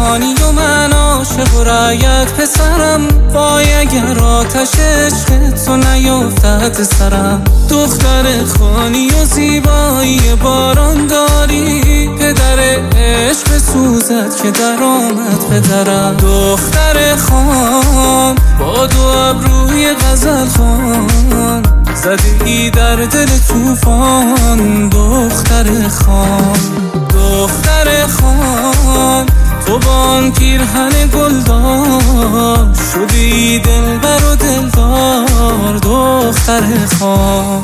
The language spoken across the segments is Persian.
خانی و من عاشق و رعیت پسرم، وای اگر آتش عشق تو نیفتد سرم. دختر خانی و زیبایی باران داری، پدر عشق سوزد که در آمد پدرم. دختر خان با دو ابروی غزل خوان، زدی در دل طوفان. دختر خان، دختر خان تو با آن پیرهن گلدار، شدی دلبر و دلدار. دختر خان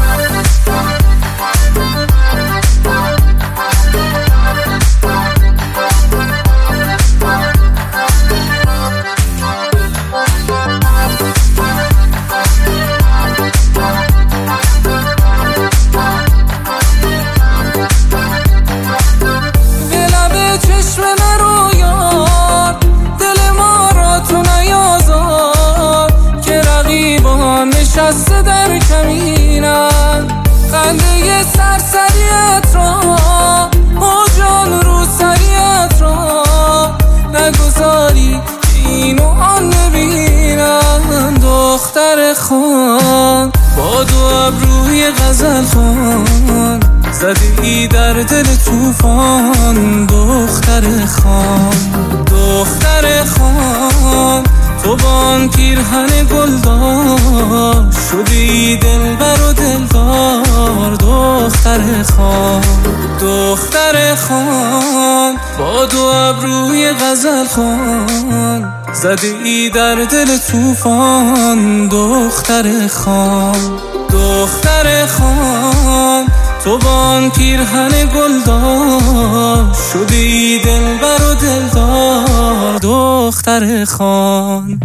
نشسته در کمینم، خنده سرسریت را و جان رو سریت را نگذاری که اینو آن نبینم. دختر خان با دو ابروی غزل خوان، زدی در دل طوفان. دختر خان، دختر خان تو با آن پیرهن گلدار، شدی دلبر و دلدار. دختر خان، دختر خان با دو ابروی غزل خوان، زدی در دل طوفان. دختر خان، دختر خان تو با آن پیرهن گلدار، شدی دلبر و دلدار. دختر خان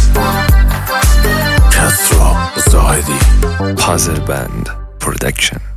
کسرا زاهدی، پازل بند پرودکشن.